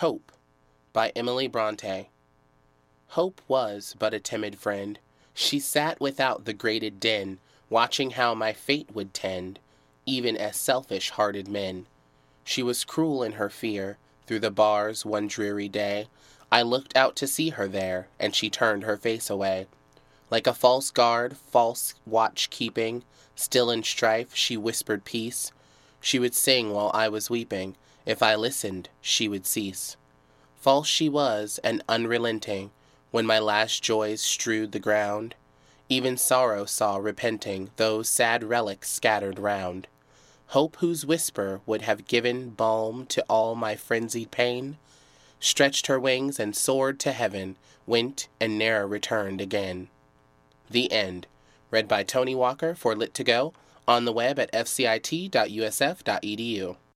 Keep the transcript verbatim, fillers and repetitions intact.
Hope by Emily Bronte. Hope was but a timid friend. She sat without the grated den, watching how my fate would tend, even as selfish-hearted men. She was cruel in her fear. Through the bars one dreary day, I looked out to see her there, and she turned her face away. Like a false guard, false watch-keeping, still in strife, she whispered peace. She would sing while I was weeping. If I listened, she would cease. False she was, and unrelenting. When my last joys strewed the ground, even sorrow saw repenting those sad relics scattered round. Hope, whose whisper would have given balm to all my frenzied pain, stretched her wings and soared to heaven, went and ne'er returned again. The End. Read by Tony Walker for Lit to Go, on the web at f c i t dot u s f dot e d u.